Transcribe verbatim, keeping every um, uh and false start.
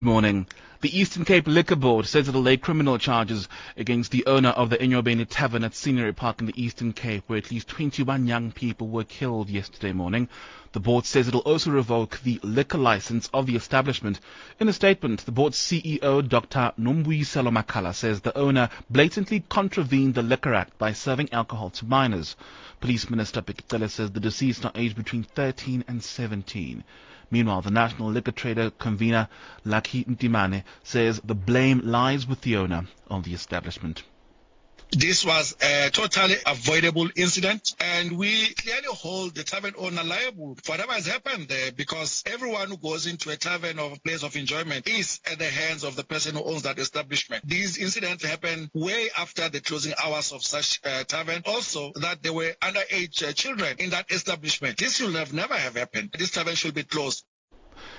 Morning. The Eastern Cape Liquor Board says it will lay criminal charges against the owner of the Enyobeni Tavern at Scenery Park in the Eastern Cape, where at least twenty-one young people were killed yesterday morning. The board says it will also revoke the liquor license of the establishment. In a statement, the board's C E O, Doctor Nombuyiselo Makhala, says the owner blatantly contravened the Liquor Act by serving alcohol to minors. Police Minister Pikitela says the deceased are aged between thirteen and seventeen. Meanwhile, the National Liquor Trader convener, Lucky Ntimane, says the blame lies with the owner of the establishment. This was a totally avoidable incident, and we clearly hold the tavern owner liable for whatever has happened there, because everyone who goes into a tavern or a place of enjoyment is at the hands of the person who owns that establishment. These incidents happened way after the closing hours of such uh, tavern. Also, that there were underage uh, children in that establishment. This should have never have happened. This tavern should be closed.